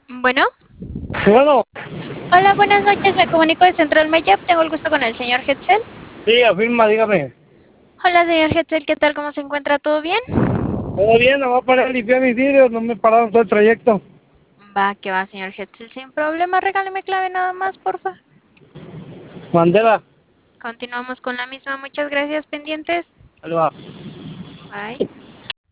Bueno, Sí, bueno, hola, buenas noches. Me comunico de Central Mayab. Tengo el gusto con el señor Hetzel. sí, afirma, dígame. Hola, señor Hetzel. ¿Qué tal? ¿Cómo se encuentra? ¿Todo bien? Todo bien, no va a parar a limpiar mis vidrios, no me pararon todo el trayecto. Va, que va, señor Hetzel. Sin problema. Regáleme clave nada más, porfa. Mandela, Continuamos con la misma. Muchas gracias, pendientes. ahí va. Bye.